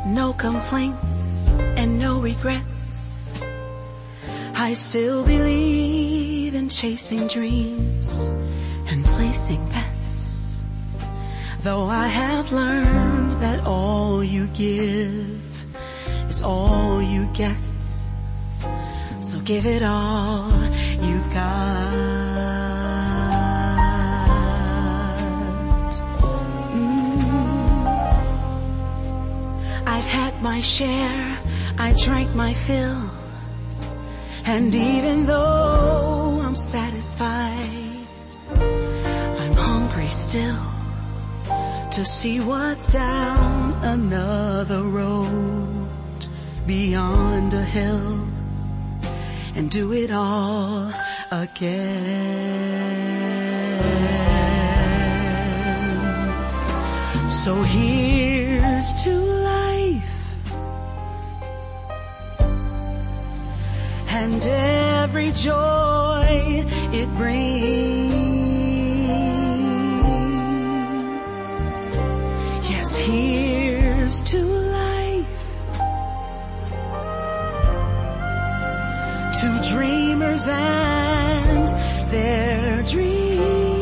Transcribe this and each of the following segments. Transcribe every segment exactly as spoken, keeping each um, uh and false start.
no complaints and no regrets. I still believe in chasing dreams and placing bets. Though I have learned that all you give is all you get. So give it all you've got. Mm. I've had my share, I drank my fill. And even though I'm satisfied, I'm hungry still to see what's down another road beyond a hill and do it all again. So here's to life and every joy it brings. Yes, here's to life, to dreamers and their dreams.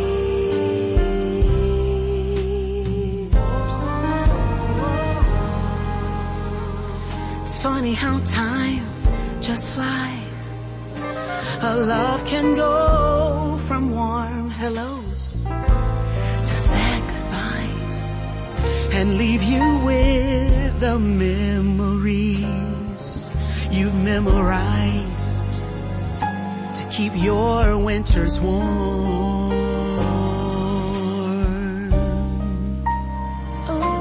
It's funny how time just flies. A love can go from warm hellos to sad goodbyes and leave you with the memories you've memorized to keep your winters warm. Oh.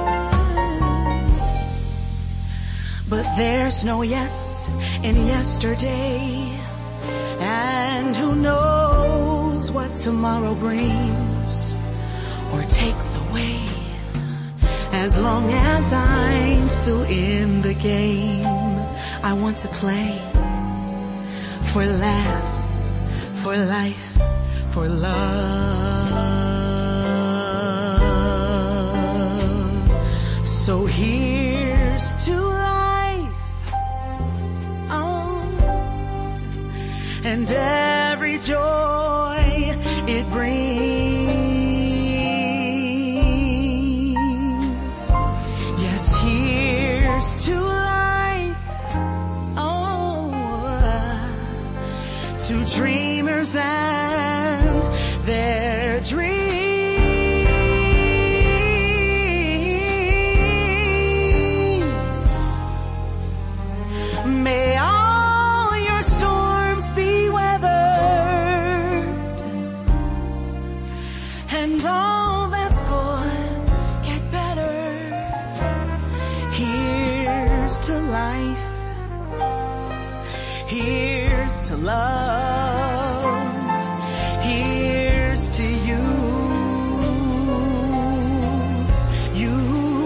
But there's no yes in yesterday, and who knows what tomorrow brings or takes away. As long as I'm still in the game, I want to play for laughs, for life, for love. So here's to life, oh, and every joy it brings. Yes, here's to life, oh, to dreamers and their dreams. May all your storms be weathered, and all that's good get better. Here's to life, here's to love, here's to you, you.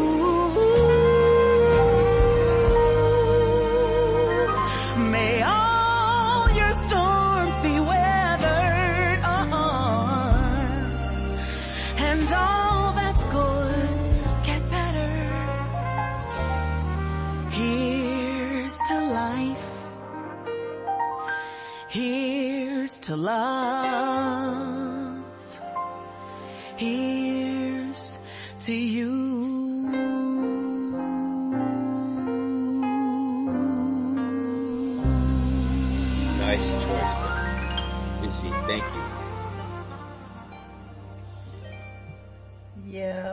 May all your storms be weathered, uh-huh, and all that's good get better. Here's to life, here's to love, here's to you. Nice choice, Sissy. Thank you. Yeah.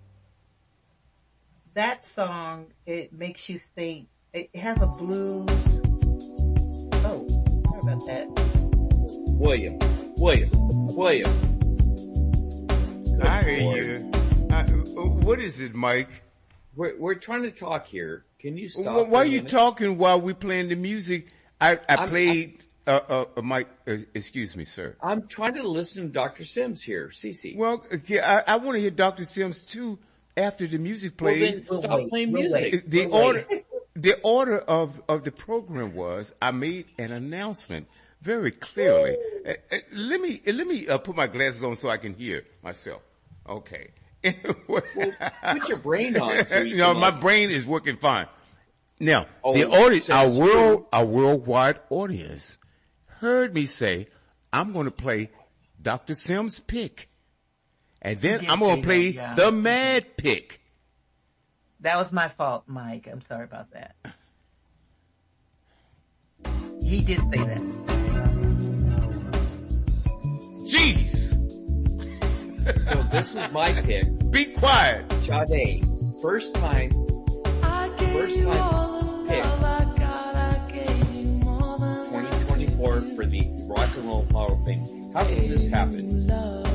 That song, it makes you think. It has a blues. Oh, sorry about that. William, William, William. Good I hear Lord. you. I, what is it, Mike? We're, we're trying to talk here. Can you stop? Why, why for are a you minute? talking while we playing the music? I, I I'm- played, uh, uh, uh, Mike, uh, excuse me, sir. I'm trying to listen to Doctor Sims here, Cece. Well, okay, I, I want to hear Doctor Sims too after the music Well, plays. then stop wait, playing we'll music. wait. the We'll order, the order of, of the program was I made an announcement very clearly. Uh, uh, let me, uh, let me uh, put my glasses on so I can hear myself. Okay. Well, put your brain on. So you no, can, my like, brain is working fine. Now, Oh, the audience, our sounds world, true. our worldwide audience heard me say, I'm going to play Doctor Sims' pick. And then did I'm going say to play that, yeah. the Mad pick. That was my fault, Mike. I'm sorry about that. He did say that. Jeez. So this is my pick. Be quiet. Sade. First time, first time pick. twenty twenty-four for the Rock and Roll Hall of Fame. How does this happen?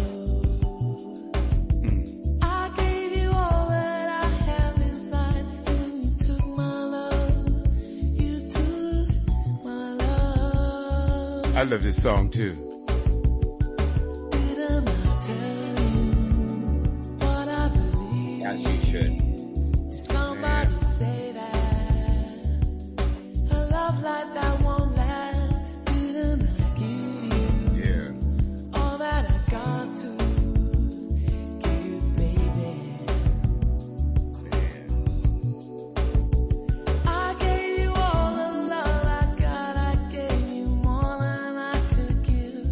I love this song too. As you should. Somebody say that a love like that won't last. Didn't I give you Yeah. all that I got to give, baby? I gave you all the love I got. I gave you more than I could give.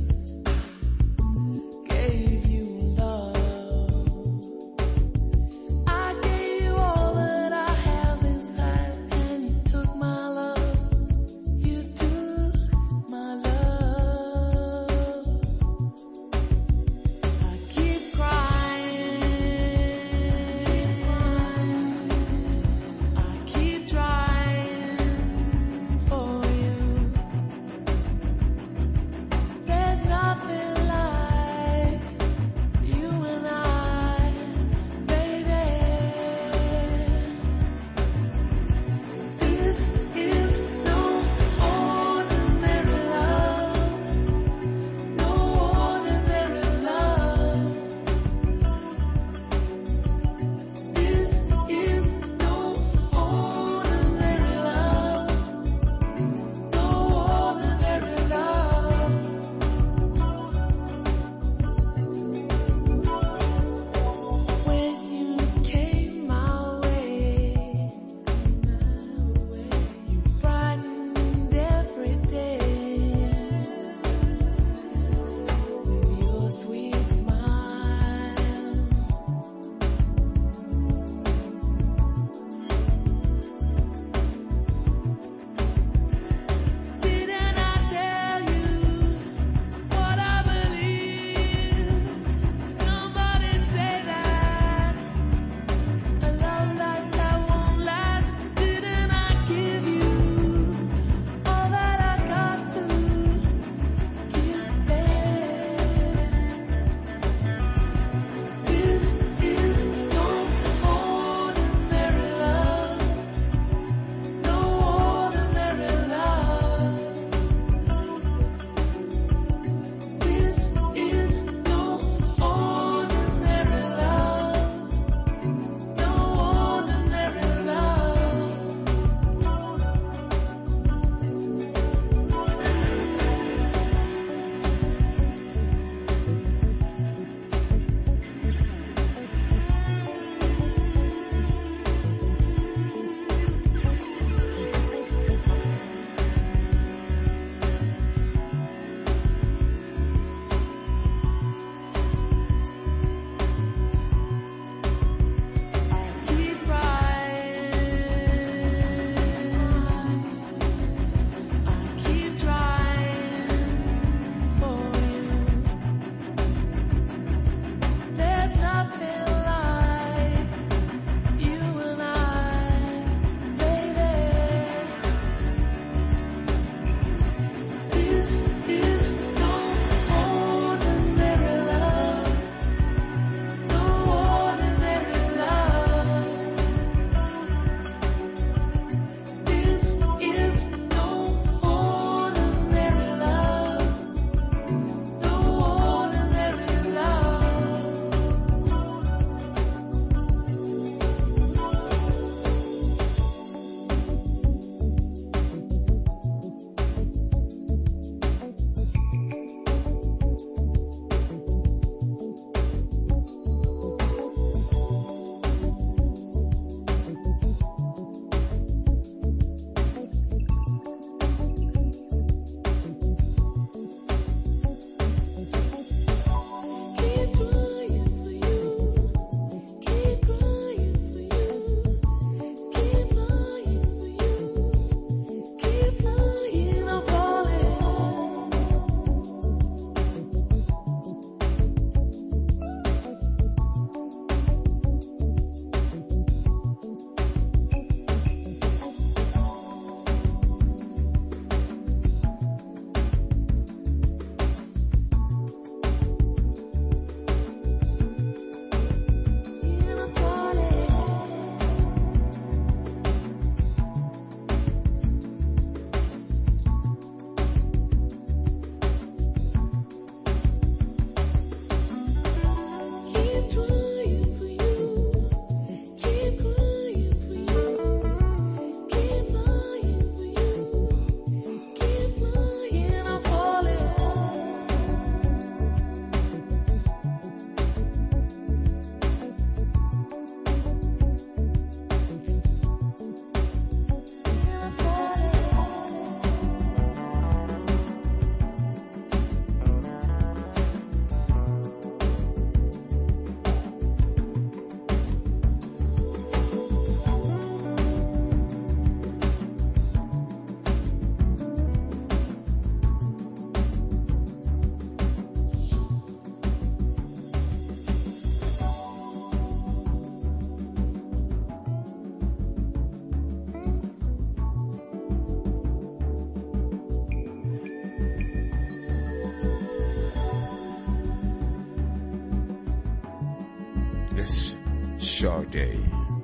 Miss Sade.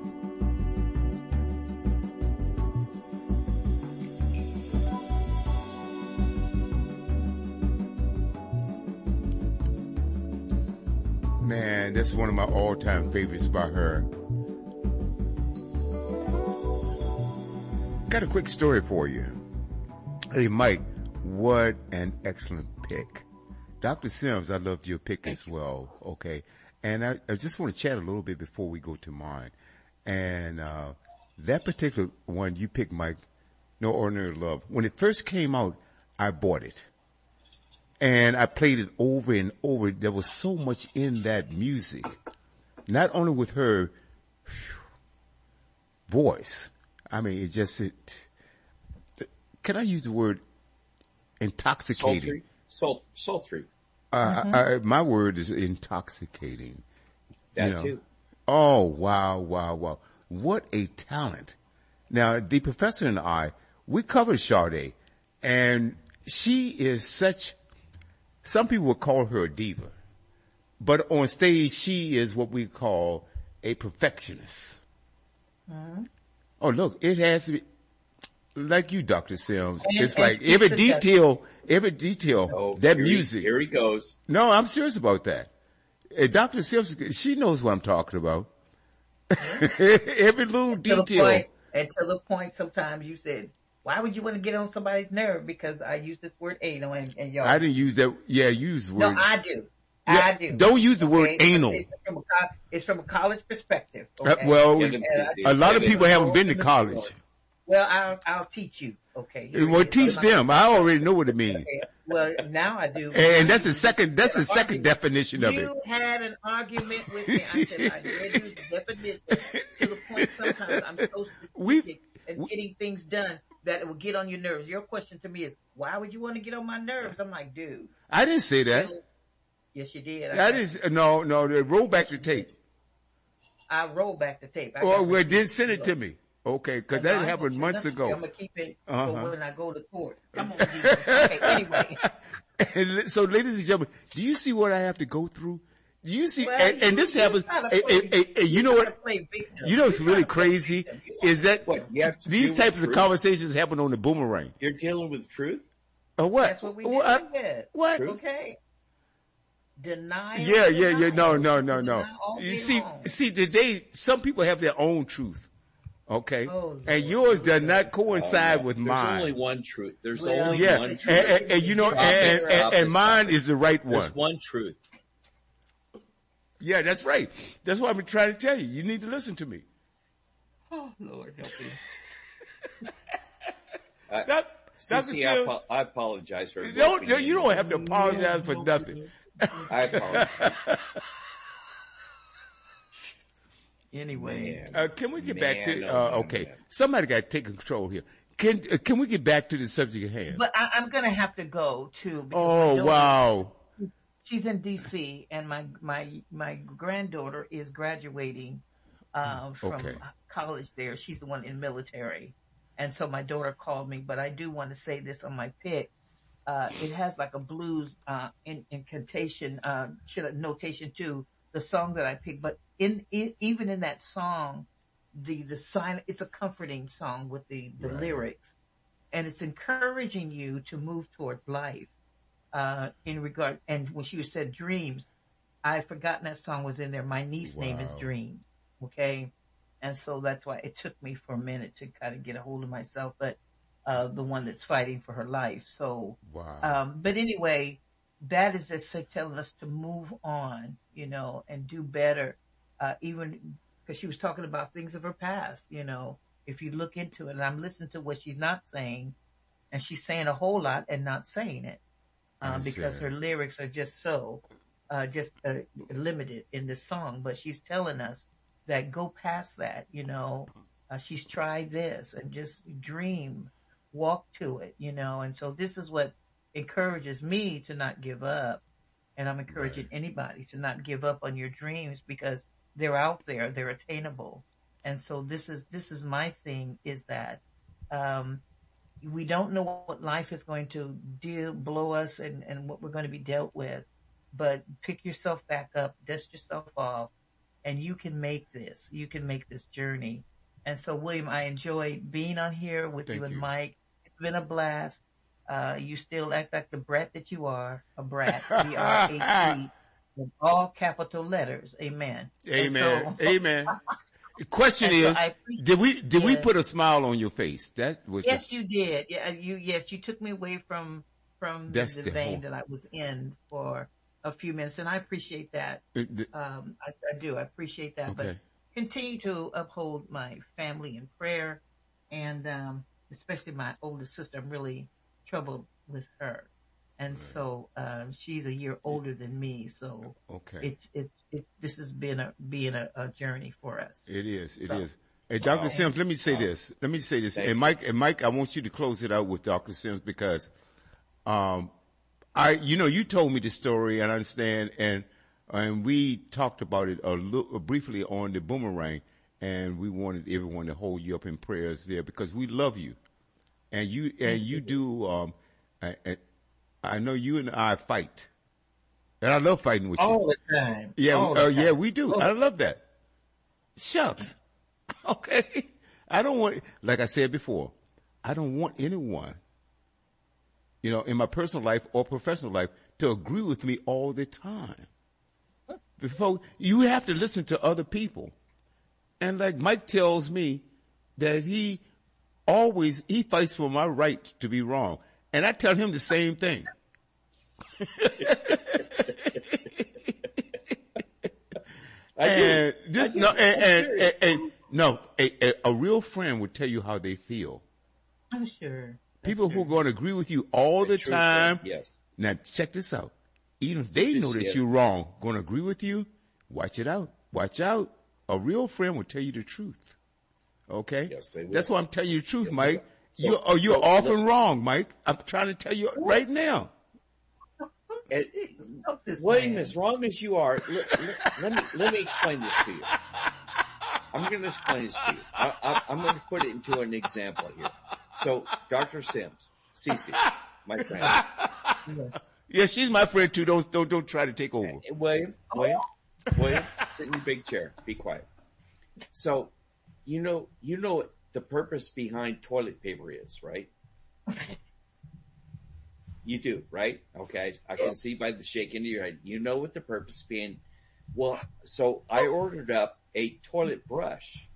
Man, that's one of my all-time favorites by her. Got a quick story for you. Hey, Mike, what an excellent pick. Doctor Sims, I loved your pick Thank as you. well, okay? And I, I just want to chat a little bit before we go to mine. And uh, that particular one you picked, Mike, No Ordinary Love, when it first came out, I bought it. And I played it over and over. There was so much in that music. Not only with her whew, voice. I mean, it just, it, can I use the word intoxicating? Sultry. Salt, sultry. Uh, mm-hmm. I, my word is intoxicating. That you know? too. Oh, wow, wow, wow. What a talent. Now, the professor and I, we covered Sade, and she is such, some people would call her a diva, but on stage, she is what we call a perfectionist. Mm-hmm. Oh, look, it has to be, like you, Doctor Sims. And, it's and like every detail, every detail, oh, that here music. He, here he goes. No, I'm serious about that. Uh, Doctor Sims, she knows what I'm talking about. Every little detail. To the point, and to the point, sometimes you said, why would you want to get on somebody's nerve? Because I use this word anal and, and y'all. I didn't use that. Yeah, use the word. No, I do. Yeah, I do. Don't use the word okay? anal. It's from, a, it's from a college perspective. Okay? Uh, well, and a lot of people haven't been to college. Well, I'll, I'll teach you. Okay. Well, teach them. I already know what it means. Okay. Well, now I do. And that's the second, that's the second definition of it. You had an argument with me. I said, I read you the definition to the point sometimes I'm so specific and getting things done that it will get on your nerves. Your question to me is, why would you want to get on my nerves? I'm like, dude. I didn't say that. Yes, you did. I that is, no, no, roll back the tape. I roll back the tape. Oh, well, then send it to me. Okay, because that happened months ago. I'm going to keep it uh-huh. for when I go to court. Come on, Jesus. Okay, anyway. And so, ladies and gentlemen, do you see what I have to go through? Do you see? Well, and, you, and this you happens. And, and, and, and you know what? You know what's really crazy is that what, these types of conversations happen on the boomerang. You're dealing with truth? Or what? That's what we did. What? What? Okay. Deny. Yeah, yeah, yeah. No, no, no, no. You see, wrong. see, today some people have their own truth. Okay, oh, and yours does not coincide oh, with There's mine. There's only one truth. There's well, only yeah. one and, truth. And, and you know, and, and, and mine is the right one. There's one truth. Yeah, that's right. That's what I've been trying to tell you. You need to listen to me. Oh Lord, help me. I, that, Sissy, I, apo- I apologize for. Don't you don't have to apologize for nothing. I apologize. Anyway, uh, can we get man, back to? no, Uh, no, okay, man. somebody got to take control here. Can uh, can we get back to the subject at hand? But I, I'm going to have to go too. Oh wow! She's in D C and my my my granddaughter is graduating um, from okay. college there. She's the one in military, and so my daughter called me. But I do want to say this on my pick. Uh, it has like a blues uh, in, incantation uh, notation too. The song that I picked, but in, in even in that song, the the sign it's a comforting song with the the right. lyrics, and it's encouraging you to move towards life. Uh, in regard, and when she said dreams, I had forgotten that song was in there. My niece's wow. name is Dream, okay, and so that's why it took me for a minute to kind of get a hold of myself, but uh, the one that's fighting for her life. So, wow. um, but anyway. That is just telling us to move on, you know, and do better. Uh, even because she was talking about things of her past, you know, if you look into it, and I'm listening to what she's not saying, and she's saying a whole lot and not saying it, um, because her lyrics are just so, uh, just uh, limited in this song. But she's telling us that go past that, you know, uh, she's tried this and just dream, walk to it, you know, and so this is what encourages me to not give up, and I'm encouraging right. anybody to not give up on your dreams because they're out there, they're attainable. And so this is this is my thing is that um, we don't know what life is going to deal, blow us, and, and what we're going to be dealt with. But pick yourself back up, dust yourself off, and you can make this. You can make this journey. And so, William, I enjoy being on here with Thank you and you. Mike. It's been a blast. Uh, you still act like the brat that you are, a brat, B R A T, with all capital letters. Amen. And Amen. so- Amen. The question And so is, I appreciate- did we did we Yes. put a smile on your face? That was Yes, the, you did. Yeah, you. Yes, you took me away from from the, That's the the vein whole- that I was in for a few minutes, and I appreciate that. the- Um, I, I do. I appreciate that. But Okay. continue to uphold my family in prayer, and um, especially my oldest sister. I'm really troubled with her, and so um, she's a year older than me. So okay. it's it, it this has been a being a, a journey for us. It is. It So- is. Hey, Doctor Sims, let me say this. Let me say this. Thank And you. Mike, and Mike, I want you to close it out with Doctor Sims because, um, I, you know, you told me the story and I understand, and and we talked about it a little briefly on the Boomerang, and we wanted everyone to hold you up in prayers there because we love you, and you and you do. Um, I, I- I know you and I fight, and I love fighting with you. All the time. Yeah, All uh, the yeah, time. we do. Oh. I love that. Shucks. Okay. I don't want, like I said before, I don't want anyone, you know, in my personal life or professional life to agree with me all the time. Before, you have to listen to other people. And like Mike tells me that he always, he fights for my right to be wrong. And I tell him the same thing. I do. And this, I do. no, I'm and, and, serious. and, and- no, a, a, a real friend would tell you how they feel. I'm sure. People who are going to agree with you all the True time. friend, yes. Now check this out. Even if they Yes, know that yes. you're wrong, going to agree with you, watch it out. Watch out. A real friend will tell you the truth. Okay? Yes, they will. That's why I'm telling you the truth, Yes, they Mike. will. So- you're, oh, you're so often let- wrong, Mike. I'm trying to tell you right now. And- Stop this William, man. as wrong as you are, let, let, let me let me explain this to you. I'm going to explain this to you. I, I, I'm going to put it into an example here. So, Doctor Sims, Cece, my friend, Yeah, she's my friend too. Don't don't don't try to take over. William, William, William, sit in your big chair. Be quiet. So, you know, you know what the purpose behind toilet paper is, right? You do, right? Okay, I can see by the shaking of your head. You know what the purpose being. Well, so I ordered up a toilet brush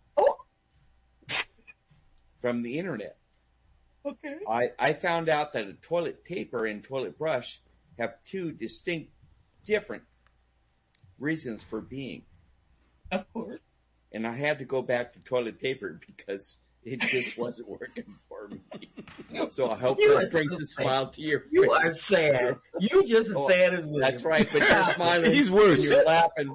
from the internet. Okay. I, I found out that a toilet paper and toilet brush have two distinct, different reasons for being. Of course. And I had to go back to toilet paper because it just wasn't working for me. So I hope You are that brings so a smile to your You face. are sad. You just as Oh, sad as William. That's right, but you're smiling. He's worse. and You're laughing.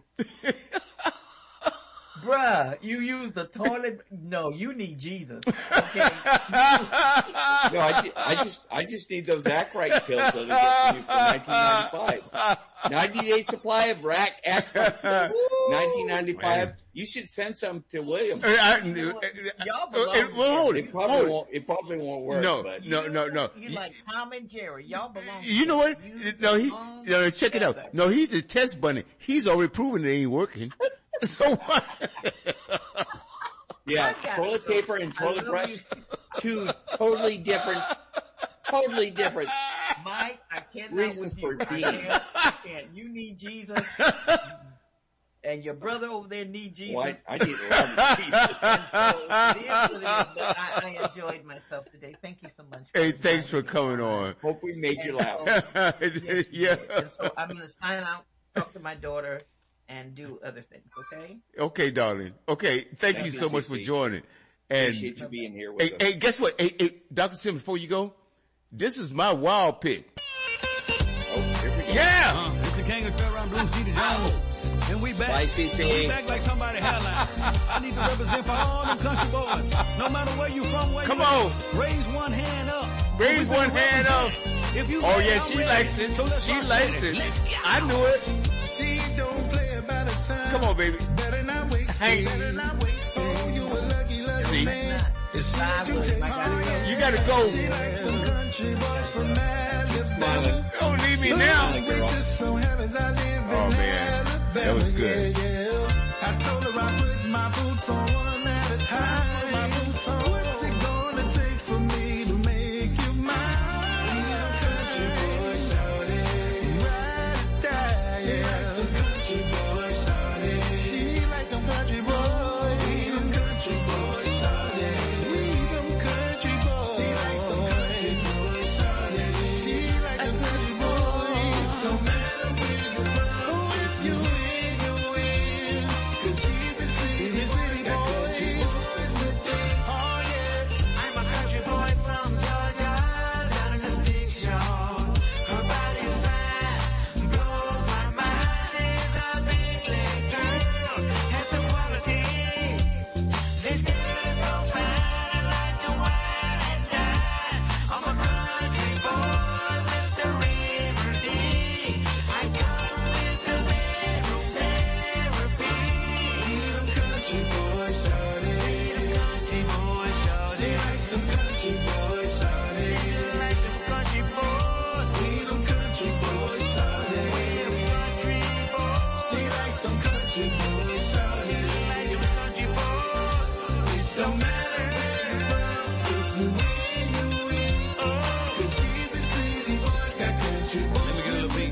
Bruh, you use the toilet. No, you need Jesus. Okay. No, I, ju- I just I just need those Acrite pills that I get from you for nineteen ninety-five. ninety day supply of rack Acrite pills. nineteen ninety-five. You should send some to William. I- I- Y'all uh, belong uh, well, hold It it. probably Hold it. won't. It probably won't work. No, but no, no, no. You like Tom and Jerry. Y'all belong. You know what? You No, he. belong No, check it together. out. No, he's a test bunny. He's already proven it ain't working. So what? yeah, I got toilet it. paper and I toilet love brush, you. two totally different, totally different. Mike, I cannot Reasons with you. for I being. can't, I can't. You need Jesus. And your brother over there need Jesus. Well, I, I need a lot of Jesus. So it is what it is, but I, I enjoyed myself today. Thank you so much. Hey, thanks for coming on. Hope we made you And laugh. so- Yes, you Yeah. did. And so I'm going to sign out, talk to my daughter, and do other things, okay? Okay, darling. Okay, thank, Thank you you, so much for C C. joining. And Appreciate you being here with hey, us. hey, guess what? Hey, hey, Doctor Sim, before you go, this is my wild pick. Oh, here we go. Yeah. Uh, it's the king of trail around Blue City Jones. And we back. Bye, C C. We back like somebody hairline. I need to represent for all them country boys. No matter where you from, where Come you on. at, raise one hand up. Raise We better one hand up. represent. If you Oh ready, yeah, I'm she ready. likes it. So let's She rock likes with it. Let's go. I knew it. She don't play about her time. Come on, baby. Better not waste. Hey. Better not waste. Oh, you a lucky, lucky See? man. It's Bye, William. I gotta go. You gotta go. She like them country boys from Alabama. Don't leave me now. It just so happens I live Oh, in man. Alabama. That was good. Yeah, yeah. I told her I put my boots on one at a time. My boots on. What's it gonna take for me to make you mine? We them country boys, shawty. Ride or die, yeah. She like them country boys, shawty. She like them country boys. We them country boys, shawty. We them country boys. She like them country boys, shawty. She like them country boys. No matter where you from, oh, if you win, you win. 'Cause even city boys got country boys with them. Oh yeah, I'm a country boy from Georgia, down in the stick show. Her body's fine, blows my mind. She's a big leg girl, has some quality. This girl is so fine, I like to wine and dine. I'm a country boy with the river D. I come with the bedroom therapy. we them country boys, shawty. Country boy, shawty. She like them country boys, shawty. Like them country boys. We them country boys, shawty. Country boys. She like them country boys, shawty. Like them country boys. It don't matter where you from, if you win, you win. Oh, 'cause even city boys got country boys. Let me get a little beat.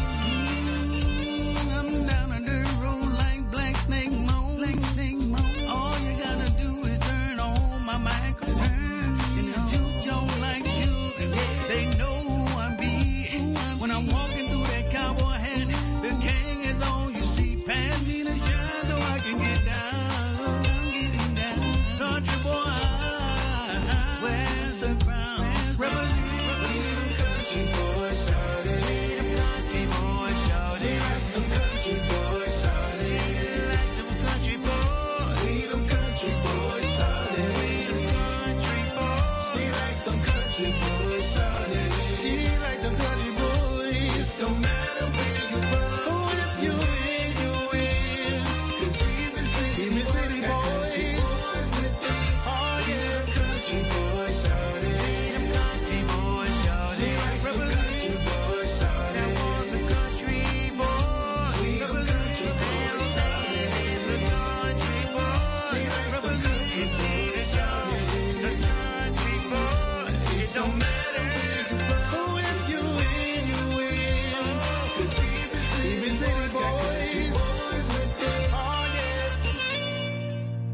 I'm down a dirt road like Black Snake Moan. Black Snake Moan. All you gotta do is turn on my microphone. And the juke joint like sugar. They know who I be. When I'm walking through that cowboy hat, the king is on. You see, pass me the shine so I can get down. Getting down. Country boy, where's the crown? Revolution. Country boys, shawty. Country boys, shawty. Them country boys, shawty. Like them country boys. We them country boys, shawty. Country boys. She like them country boys, shawty. She like them country boys. Don't matter where you from, oh, if you win, you win. 'Cause even city boys got country boys with them. Oh yeah, country boys, shawty. Country boys, shawty. She like them country boys, shawty. That was a country boy. We them country boys, shawty. The country boy. She like them country boys, shawty. The country boy. It don't matter where you from, oh, if you win, you win. 'Cause even city boys got country boys with them. Oh yeah.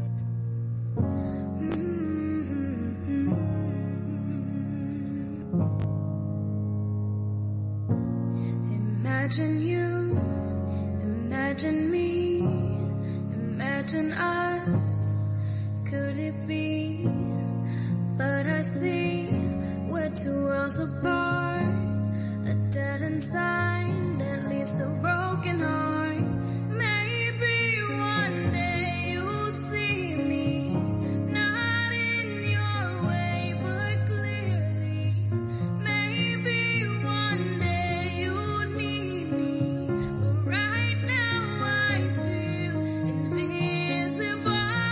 Imagine you, imagine me, imagine us. Could it be? But I see we're two worlds apart. A dead end sign that leads to a broken heart. Maybe one day you'll see me, not in your way, but clearly. Maybe one day you'll need me, but right now I feel invisible.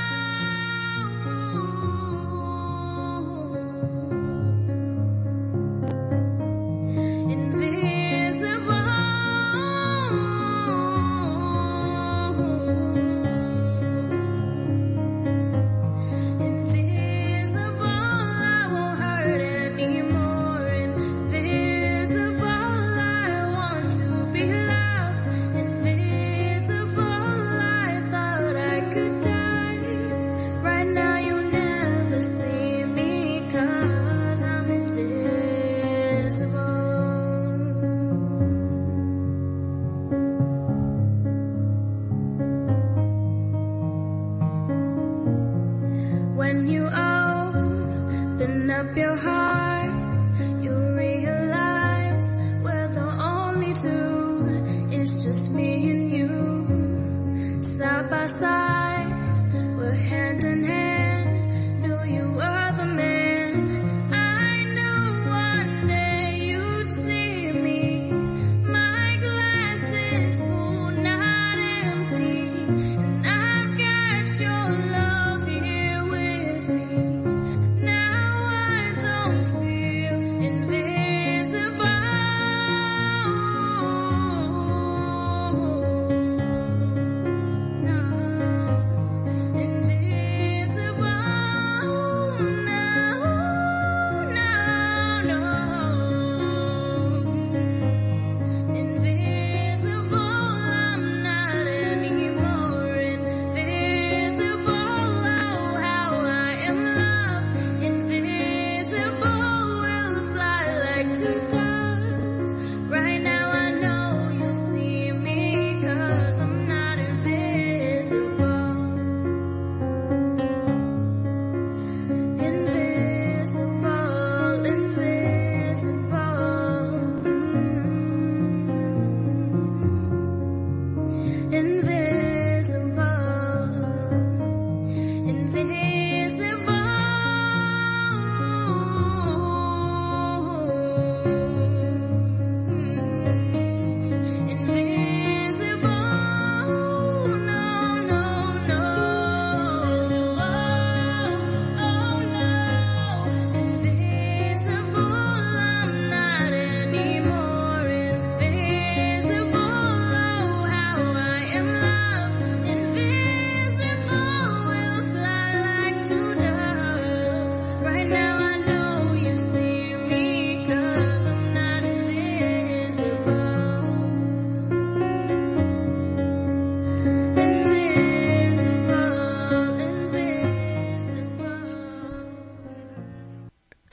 up your heart, you realize we're the only two. It's just me and you, side by side, we're hand in hand. Knew you were the man. I knew one day you'd see me. My glass is full, not empty, and I've got your love here with me. Now I don't feel invisible. No.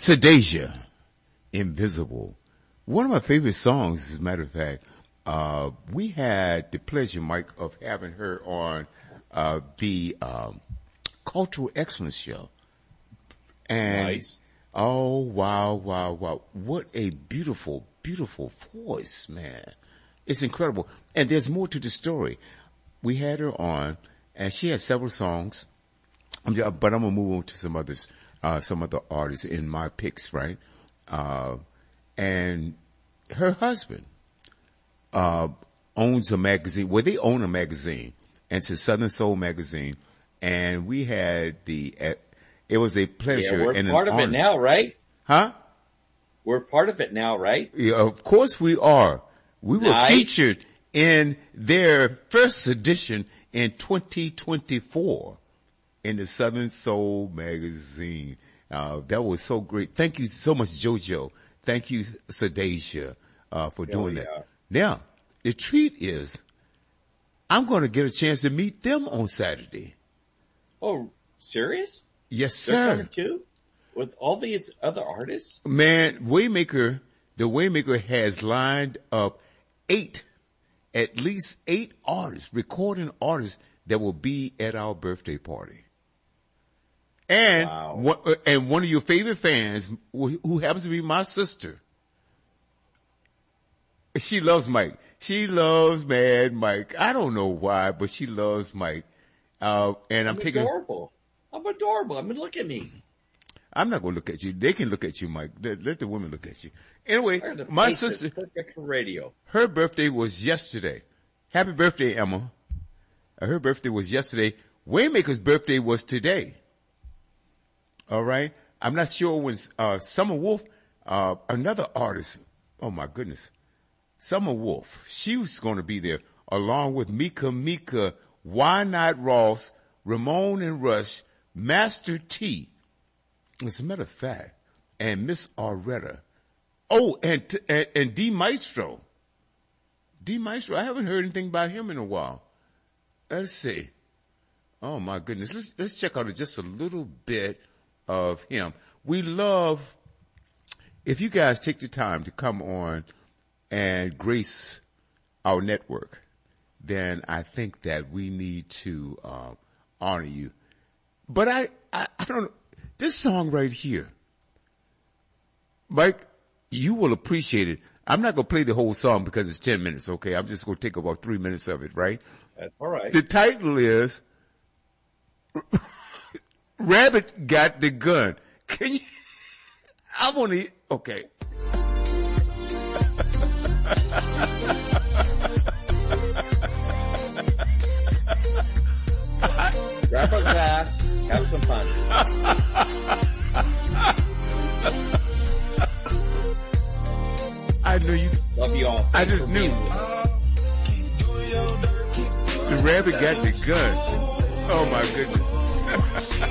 Sedasia, Invisible. One of my favorite songs, as a matter of fact. Uh, we had the pleasure, Mike, of having her on uh, the um, Cultural Excellence Show. And Nice. oh, wow, wow, wow. What a beautiful, beautiful voice, man. It's incredible. And there's more to the story. We had her on, and she had several songs. I'm just, but I'm going to move on to some others, uh, some other artists in my picks, right? Uh, and her husband, uh, owns a magazine. Well, they own a magazine, and it's a Southern Soul magazine. And we had the, uh, it was a pleasure. Yeah, we're and part an of it honor. now, right? Huh? We're part of it now, right? Yeah, of course we are. We were Nice. featured in their first edition in twenty twenty-four in the Southern Soul magazine. Uh, that was so great. Thank you so much, JoJo. Thank you, Sedasia, uh, for doing yeah. that. Now, the treat is I'm going to get a chance to meet them on Saturday. Oh, serious? Yes, They're sir. coming too? With all these other artists? Man, Waymaker, the Waymaker has lined up eight, at least eight artists, recording artists that will be at our birthday party. And Wow. one, uh, and one of your favorite fans, who, who happens to be my sister, she loves Mike. She loves Mad Mike. I don't know why, but she loves Mike. Uh, and I'm, I'm taking. adorable. I'm adorable. I mean, look at me. I'm not going to look at you. They can look at you, Mike. Let, let the women look at you. Anyway, They're the my face that's sister, perfect for radio. her birthday was yesterday. Happy birthday, Emma. Uh, Her birthday was yesterday. Waymaker's birthday was today. All right. I'm not sure when, uh, Summer Wolf, uh, another artist. Oh my goodness. Summer Wolf. She was going to be there along with Mika Mika, Why Not Ross, Ramon and Rush, Master T. As a matter of fact, and Miss Aretta. Oh, and, t- and, and D Maestro. D Maestro. I haven't heard anything about him in a while. Let's see. Oh my goodness. Let's, let's check out just a little bit of him. We love, if you guys take the time to come on and grace our network, then I think that we need to, uh, honor you. But I, I, I don't know. This song right here, Mike, you will appreciate it. I'm not going to play the whole song because it's ten minutes, okay? I'm just going to take about three minutes of it, right? That's all right. The title is Rabbit Got the Gun. Can you, I want to, okay. Grab a glass, have some fun. I knew you, Love you all. I Thanks just for knew. being with me. The rabbit got the gun. Oh my goodness.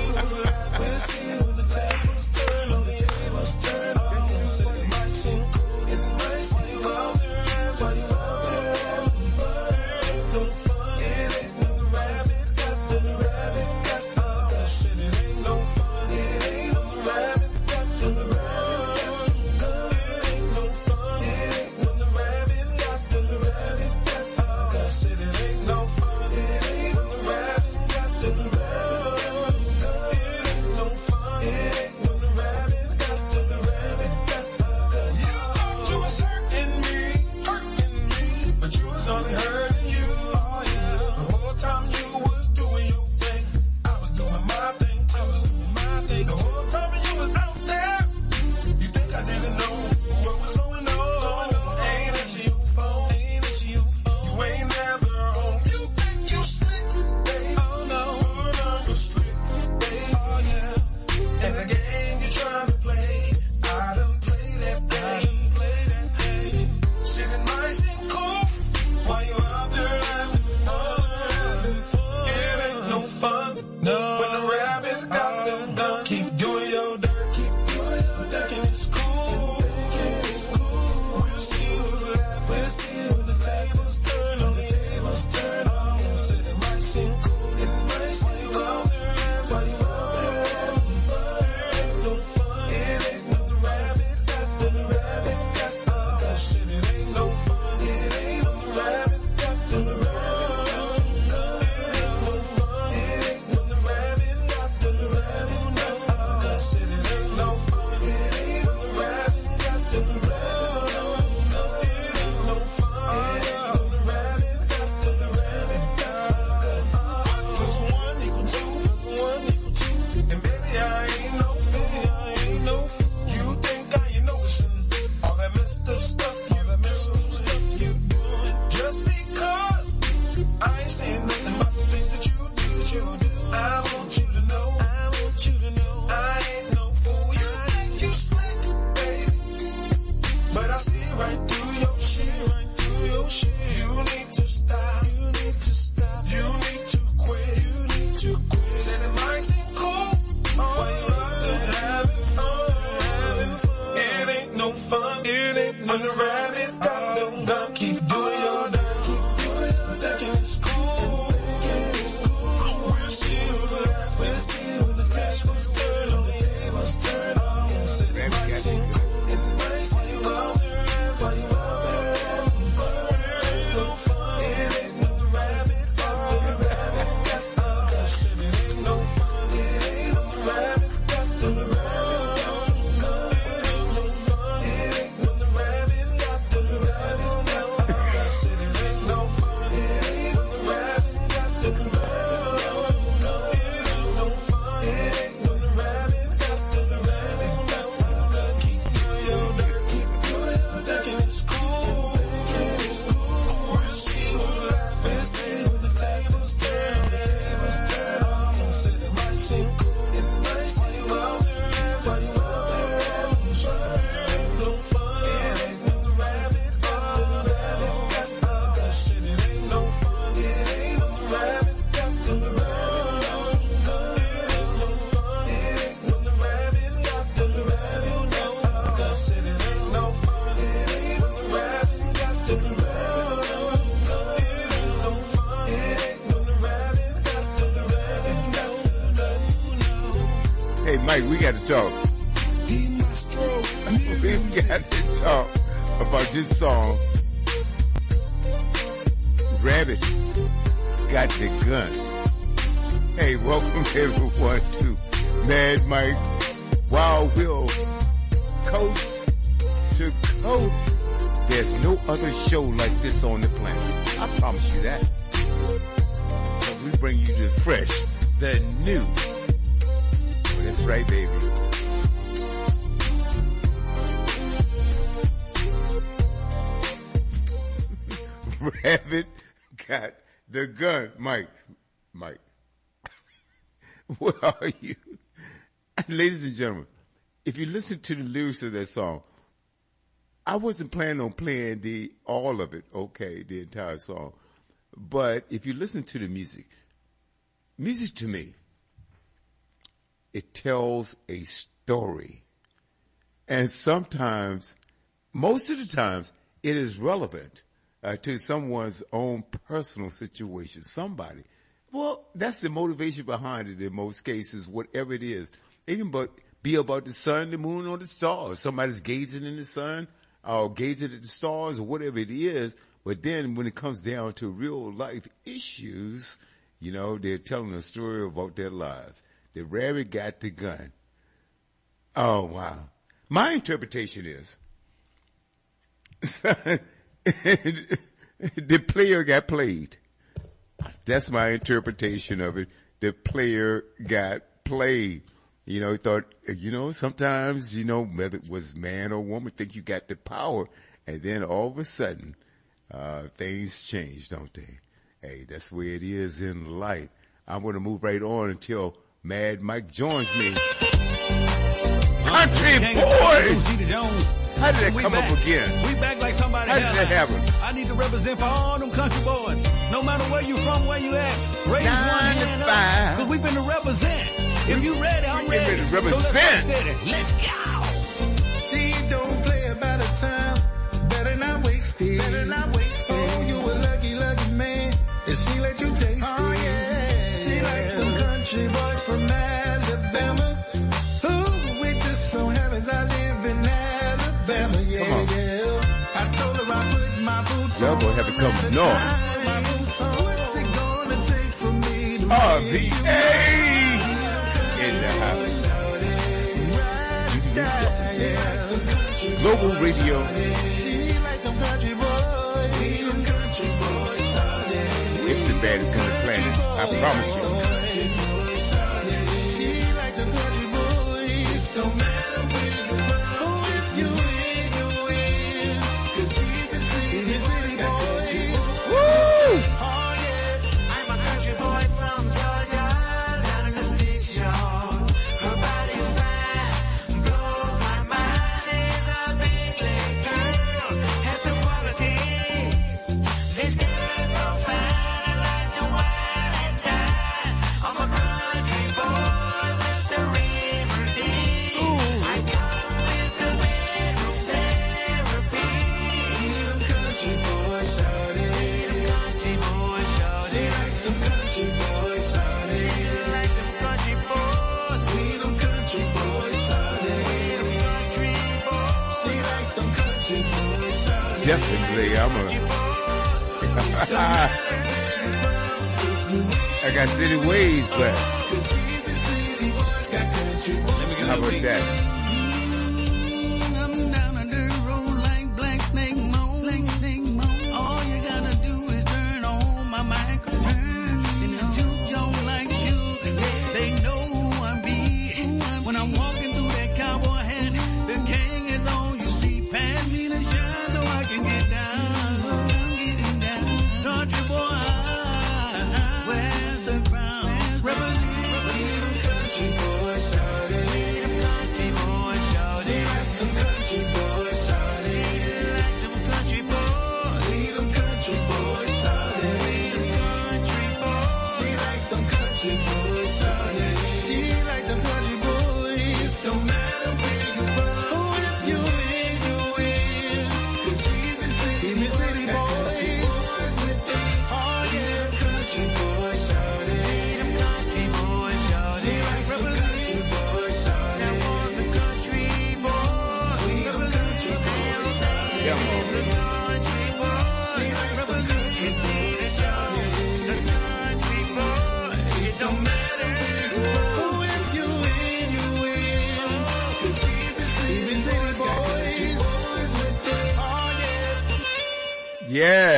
Mike, we got to talk. We got to talk about this song. Rabbit Got the Gun. Hey, welcome everyone to Mad Mike Wild Will, coast to coast. There's no other show like this on the planet. I promise you that. But we bring you the fresh, the new. Oh, that's right, baby. Rabbit got the gun. Mike, Mike, where are you? Ladies and gentlemen, if you listen to the lyrics of that song, I wasn't planning on playing the all of it, okay, the entire song. But if you listen to the music, music to me, it tells a story. And sometimes, most of the times, it is relevant uh, to someone's own personal situation, somebody. Well, that's the motivation behind it in most cases, whatever it is. It can be about the sun, the moon, or the stars. Somebody's gazing in the sun, or gazing at the stars, or whatever it is. But then when it comes down to real life issues, you know, they're telling a story about their lives. The rabbit got the gun. Oh, wow. My interpretation is the player got played. That's my interpretation of it. The player got played. You know, he thought, you know, sometimes, you know, whether it was man or woman, think you got the power. And then all of a sudden, uh, things change, don't they? Hey, that's the way it is in life. I'm going to move right on until Mad Mike joins me. Country boys! How did that come up again? We back like somebody How did that happen? I need to represent for all them country boys. No matter where you from, where you at, raise one hand up, cause we finna represent. If you ready, I'm ready. ready to represent. So let's go. She don't play about her time. Better not waste it. Better not waste it. Oh, you a lucky, lucky man. And she let you taste oh, it. Yeah. She like them country boys from Alabama. Ooh, we just so happens I live in Alabama. Yeah, come on. yeah. I told her I put my boots Y'all on. gonna have to come north. My boots on. What's it gonna take for me to R make V you A in the house. Global Radio. It's the baddest on the planet. I promise you. Definitely, I'm a. I got city ways, but how about that? I'm down a dirt road like Black Snake Moan. Black Snake Moan. All you gotta do is turn on my microphone. And the juke joint like sugar. They know who I be. When I'm walking through that cowboy hat, the king is on. You see, pass me the shine so I can get down. Getting down. Country boy, where's the crown? Represent. Country boy, country boy.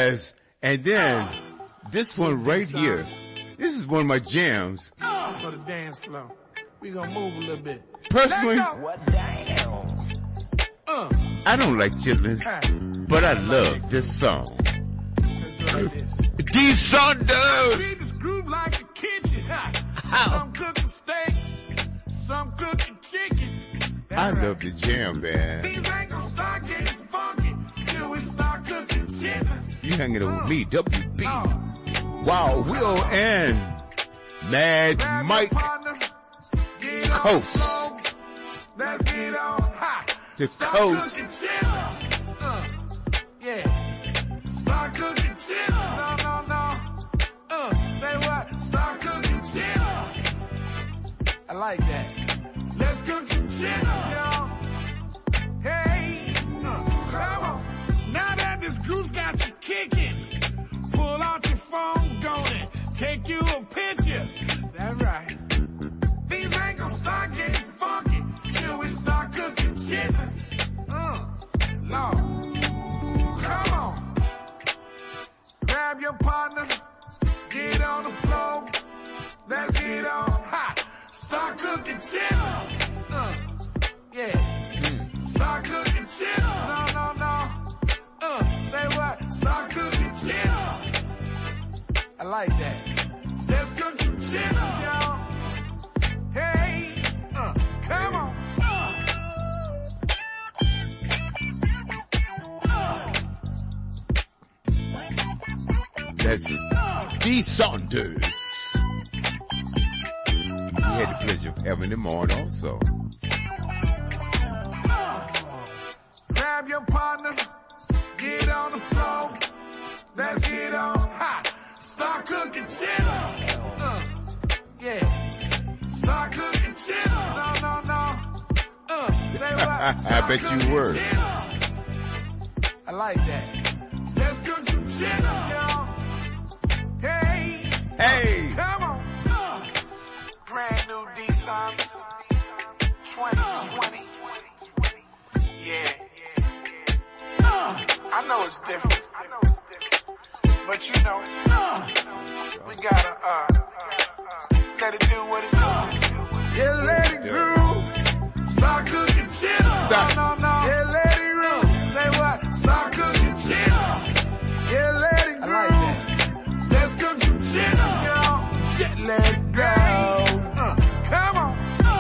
Yes. And then this one right here. This is one of my jams. For the dance floor. We gonna move a little bit. Personally, What damn? Uh, I don't like chitlins, but I love this song. let's do it like this. D Saunders. Treat this groove like a kitchen. Some cooking steaks, some cooking chicken. That's I right. love the jam, man. Things ain't gonna start getting funky till we start cooking chitlins. You hanging out with me, W B. Oh. Wow, Will and Mad Grab Mike your partner, get on Coast. the floor. Let's get on high. The Start Coast. cooking chitlins. Uh, yeah. Start cooking chitlins. No, no, no. Uh, say what? Start cooking chitlins. I like that. Let's cook some chitlins, y'all. Hey, uh, come on. Now that this groove's got you kicking, pull out your phone, go and take you a picture. That's right. Things ain't gonna start getting funky till we start cooking chitlins. Uh, Lord. Come on. Grab your partner, get on the floor. Let's get on hot. Start cooking chitlins. Uh, yeah. Start cooking chitlins. No, no, no. Uh, say what? Start cooking chitlins. I like that. Let's cook some chitlins, y'all. Hey, uh, come on. Uh. That's D Saunders. We had the pleasure of having him on also. Grab your partner, get on the floor. Let's get on hot. Start cooking chitlins. Uh, yeah. Start cooking chitlins. No, no, no. Uh, say what? I Start bet you cooking were. chitlins. I like that. Let's cook some chitlins, y'all. Hey. Hey! Come on. Uh, brand new D Saunders. twenty twenty. Yeah. Uh, I know it's different. But you know, uh, we gotta, uh, let it do what it do. Yeah, let it groove. Start cooking chitlins. Stop. No, no, no. Yeah, let it roll. Say what? Start cooking chitlins. Yeah, let it groove. I like that. Let's cook some chitlins, y'all. Chit, let it go. Uh, come on.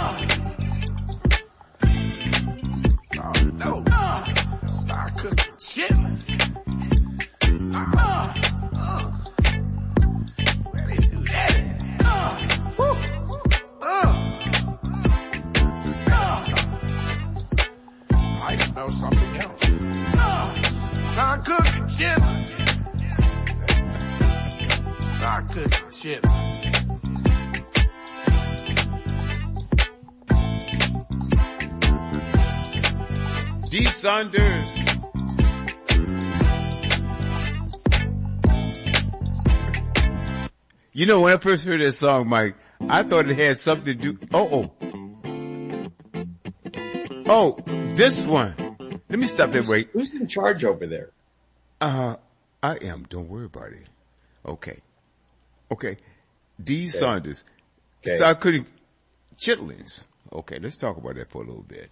Uh. Oh, no. Uh, start cooking chitlins. Uh, uh. Where they do that at? Uh, woo, uh. I smell something else. Uh, start cooking chitlins. Start cooking chitlins. D Saunders. You know, when I first heard that song, Mike, I thought it had something to do. Oh, oh. Oh, this one. Let me stop that right. Who's in charge over there? Uh, I am. Don't worry about it. Okay. Okay. D Saunders. Okay. Start cooking chitlins. Okay, let's talk about that for a little bit.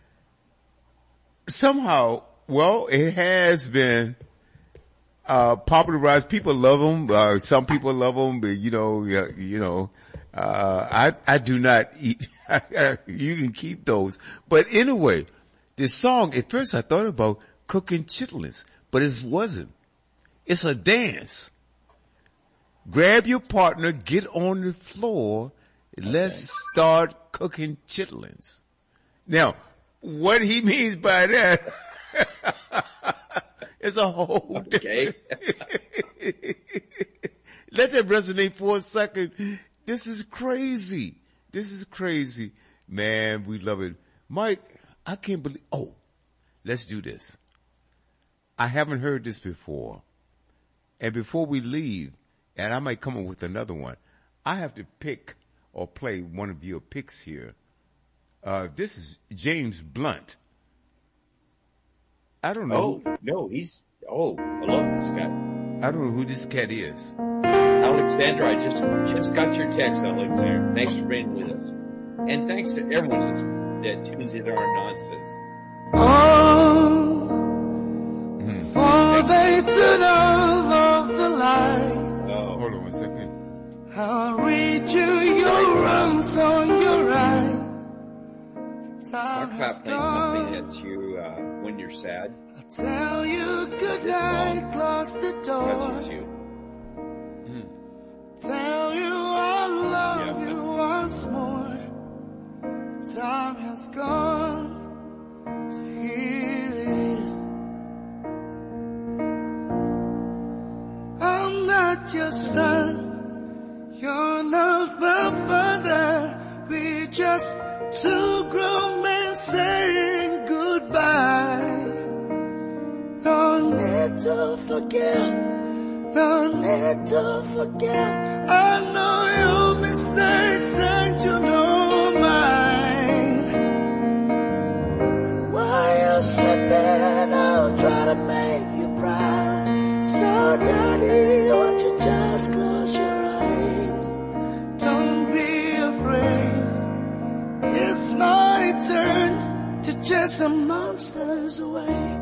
Somehow, well, it has been uh popularized. People love them. Uh, some people love them, but you know, uh, you know, uh, I I do not eat. You can keep those. But anyway, this song. At first, I thought about cooking chitlins, but it wasn't. It's a dance. Grab your partner, get on the floor. Let's start cooking chitlins. Now, what he means by that is a whole Okay. Let that resonate for a second. This is crazy. This is crazy. Man, we love it. Mike, I can't believe, oh, let's do this. I haven't heard this before. And before we leave, and I might come up with another one, I have to pick or play one of your picks here. Uh, this is James Blunt. I don't know. Oh, no, he's, oh, I love this guy. I don't know who this cat is. Alexander, I just just got your text, Alexander. Thanks for being with us. And thanks to everyone that's, that tunes into our nonsense. Oh, before they turn off the lights, Oh, Hold on one second. I'll read you your wrongs on your right. talk Time has about playing gone. something that you, uh, when you're sad, I'll tell you good night, close the door. touches you. Tell you I love Yeah. you once more. Time has gone, so here it is. I'm not your son, you're not my father. We're just two grown men saying goodbye. No need to forgive. No need to forget. I know your mistakes and you know mine. While you're sleeping, I'll try to make you proud. So daddy, won't you just close your eyes? Don't be afraid. It's my turn to chase the monsters away.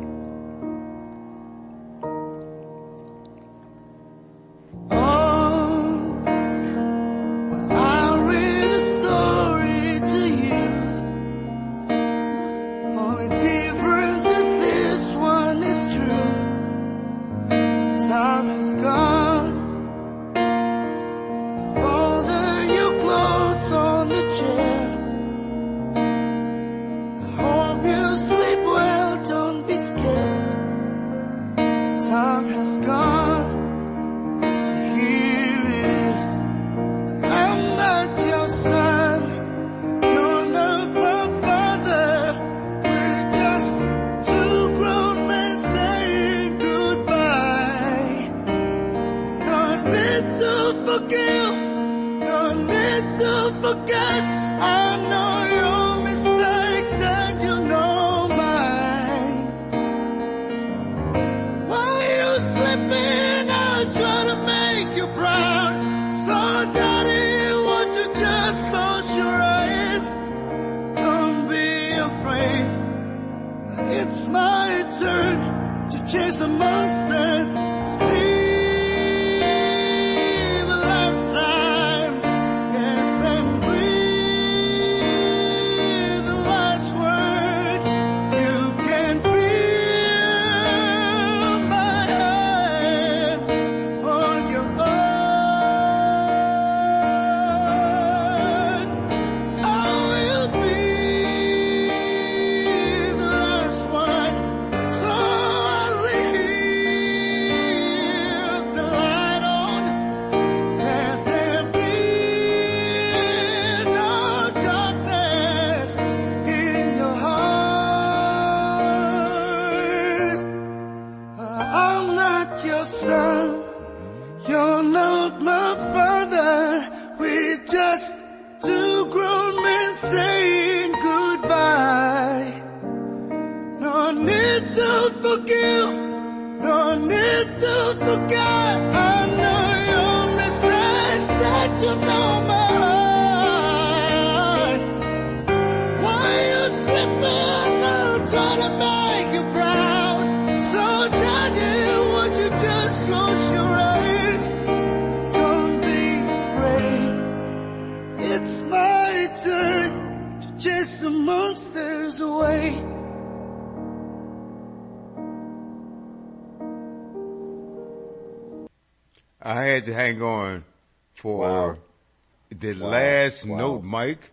I had to hang on for Wow. the Wow. last Wow. note, Mike.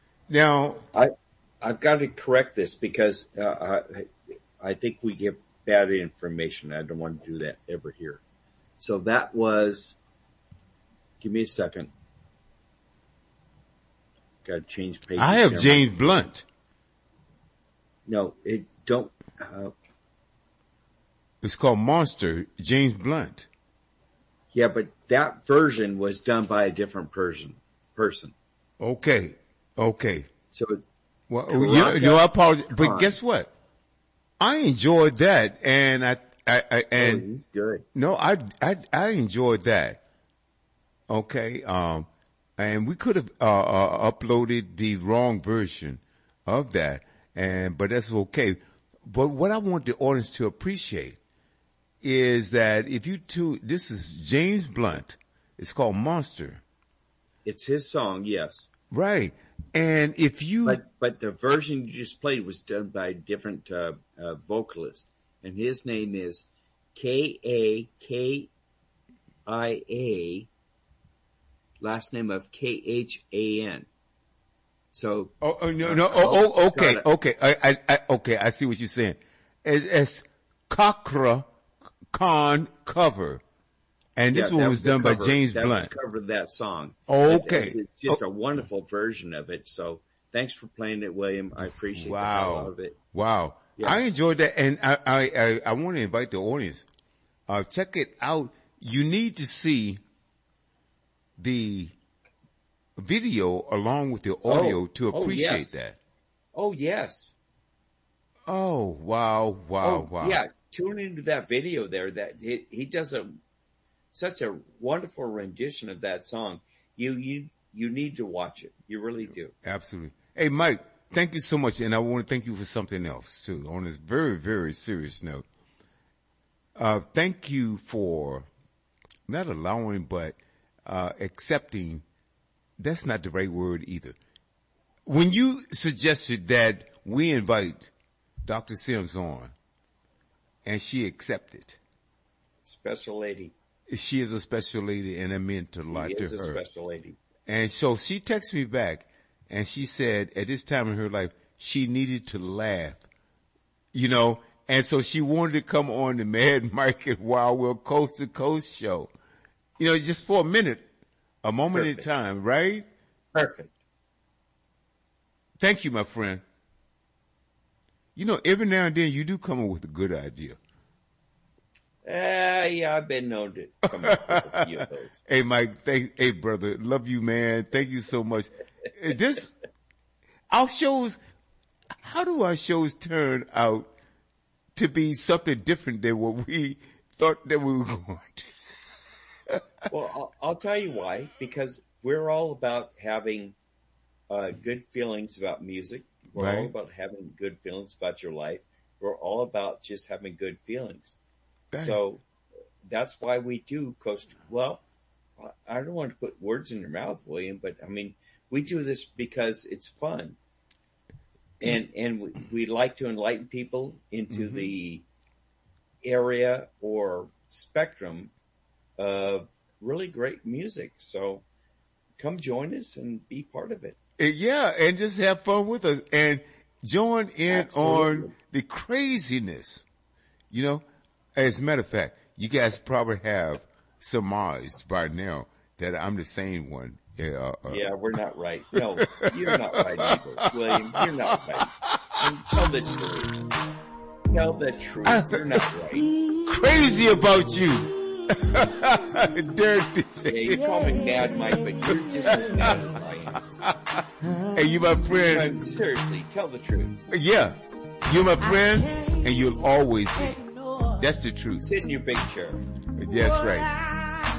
Now, I, I've got to correct this because uh, I, I think we give bad information. I don't want to do that ever here. So that was, give me a second. Got to change pages. I have Never James mind. Blunt. No, it don't. Uh, It's called Monster, James Blunt. yeah, but that version was done by a different person. Person. Okay, okay. So it's Well, Karaka you, you know, I apologize, but Khan. guess what? I enjoyed that, and I I, I Oh, and he's good. no, I, I, I enjoyed that. Okay. Um, and we could have, uh, uh, uploaded the wrong version of that. And, but that's okay. But what I want the audience to appreciate is that if you two, this is James Blunt. It's called Monster. It's his song, yes. Right. And if you, But but the version you just played was done by a different uh, uh, vocalist, and his name is K A K I A, last name of K H A N. So oh, oh no, no, oh, oh okay, Got it. okay, I, I, I, okay, I see what you're saying. It, it's Kakra Khan cover. And this yeah, one that was the done by cover- James that Blunt. was covered that song. Oh, It- okay. it's just Oh. a wonderful version of it. So thanks for playing it, William. I appreciate the hell Wow. out of it. Wow. Yeah. I enjoyed that. And I, I, I, I want to invite the audience, uh, check it out. You need to see the video along with the audio Oh. to Oh, appreciate yes. that. Oh yes. Oh, wow, wow, oh wow. yeah. Tune into that video there. That he, he does a such a wonderful rendition of that song. You you you need to watch it. You really do. Absolutely. Hey, Mike, thank you so much. And I want to thank you for something else too, on this very, very serious note. Uh, thank you for not allowing, but, uh, accepting. That's not the right word either. When you suggested that we invite Doctor Sims on and she accepted, Special lady. she is a special lady and I meant a lot He to is a her. special lady. And so she texted me back and she said at this time in her life, she needed to laugh, you know, and so she wanted to come on the Mad Mike and Wild Will Coast to Coast show, you know, just for a minute, a moment Perfect. in time, right? Perfect. Thank you, my friend. You know, every now and then you do come up with a good idea. Uh, yeah, I've been known to come up with a few of those. Hey, Mike, thank, hey, brother, love you, man. Thank you so much. Uh, This, our shows, how do our shows turn out to be something different than what we thought that we were going to? Well, I'll, I'll tell you why. Because we're all about having uh, good feelings about music. We're all Right. about having good feelings about your life. We're all about just having good feelings. Right. So that's why we do Coast. Well, I don't want to put words in your mouth, William, but I mean, we do this because it's fun. And, and we, we like to enlighten people into Mm-hmm. the area or spectrum of really great music. So come join us and be part of it. Uh, Yeah, and just have fun with us and join in Absolutely. on the craziness. You know, as a matter of fact, you guys probably have surmised by now that I'm the same one. Yeah, uh, Yeah, we're not right. No, you're not right either, William. You're not right. And tell the truth. Tell the truth. You're not right. crazy about you. Dirty. Yeah, you call me Mad Mike, but you're just as mad as I am. Hey, you my friend. I'm, seriously, tell the truth. Yeah, you're my friend, and you'll always be. That's the truth. Sit in your big chair. That's right.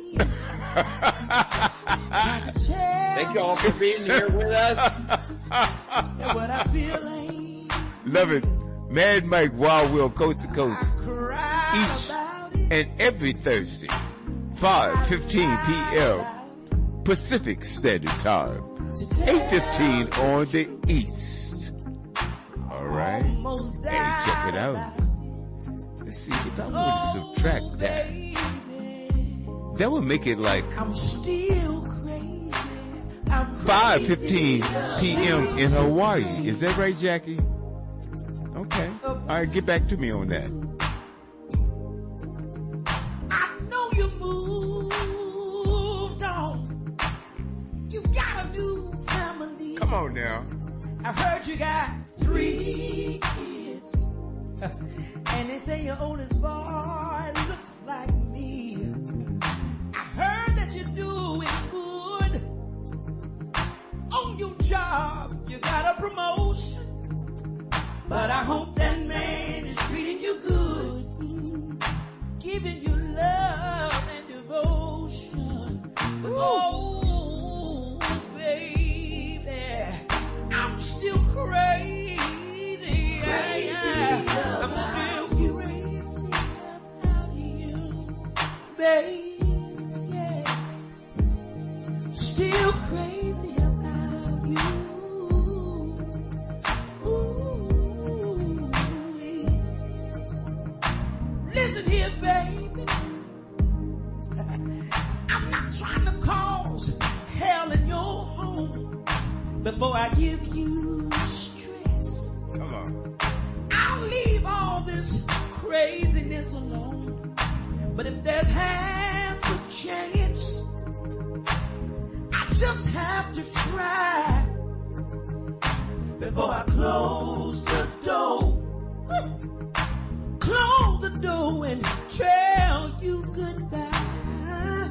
Thank you all for being here with us. What I feel ain't Love it. Mad Mike Wild Will Coast to Coast. cry Each about it. and every Thursday, five fifteen p.m. Pacific Standard Time, eight fifteen on the East. All right. Almost Hey, check it out. Let's see, if I were to subtract that, that would make it like I'm still crazy. I'm five crazy. fifteen p.m. in Hawaii. Is that right, Jackie? Okay. All right, get back to me on that. I know you moved on. You got a new family. Come on now. I heard you got three kids. And they say your oldest boy looks like me. I heard that you're doing good. On your job, you got a promotion. But I hope that man is treating you good. still crazy about you. Ooh. Listen here, baby. I'm not trying to cause hell in your home before I give you stress. Come on. I'll leave all this craziness alone. But if there's half a chance, I just have to try before I close the door. Close the door and tell you goodbye,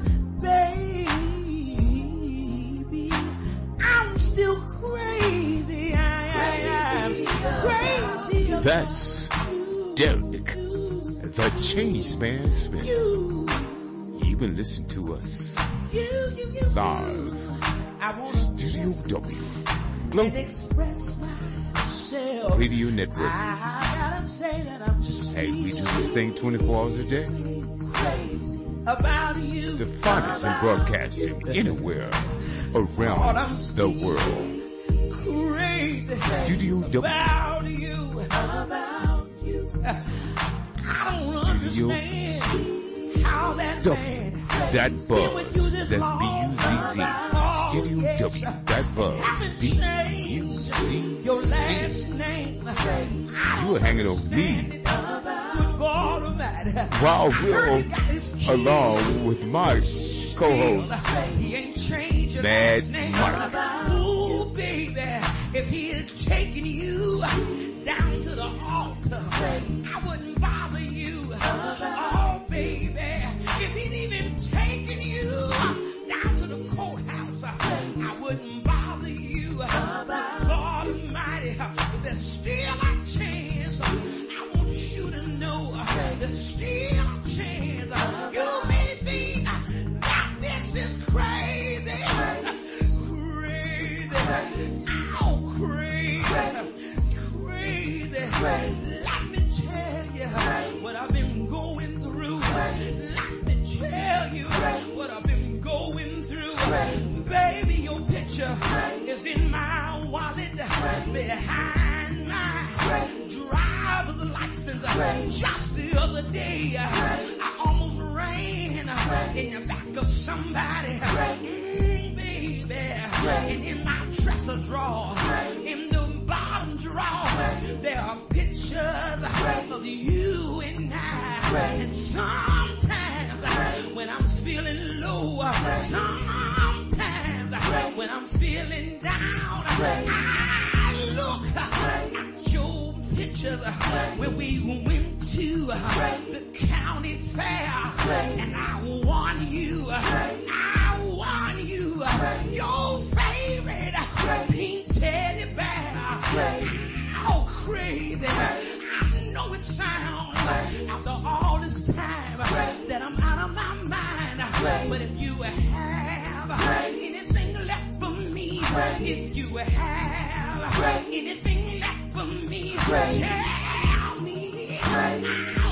baby. I'm still crazy. I, I, I'm crazy. That's Derek, the Change Man Smith. You, You've been listening to us you, you, you, live, I wanna Studio just W, and Global express myself. Radio Network. I gotta say that I'm just Hey, we do this thing twenty-four hours a day. crazy about you. The finest in broadcasting anywhere around the world. Crazy Studio W. about you. About you. I don't Studio understand how that W. man That been with you buzz. this That's long. B U Z Z. Studio Yes. W. That buzz. Haven't B U changed Z your Z. last name. You were hanging on me Good God Almighty. while Heard we're he got his keys. along with my co-host, He ain't changed your Mad last name. Mike. Ooh, baby, if he had taken you down to the altar, I wouldn't bother you. Oh, baby, if he'd even taken you down to the courthouse, I wouldn't bother you. God Almighty, but there's still a chance. I want you to know there's still a chance. You may think that this is crazy. Crazy. Oh, crazy. Crazy. Let me tell you what I've been going through. Let me tell you what I've been going through. Baby, your picture is in my wallet behind my driver's license. Just the other day, I almost ran in the back of somebody. Mm, baby, and in my dresser drawer, in the bottom drawer, there are pictures of you and I. And sometimes when I'm feeling low, sometimes when I'm feeling down, I look at your pictures when we went to the county fair, and I won you, I won you, your favorite pink teddy bear. Oh, crazy. I know it sounds after all this time that I'm out of my mind, but if you have anything left for me, if you have anything left for me, tell me. I'll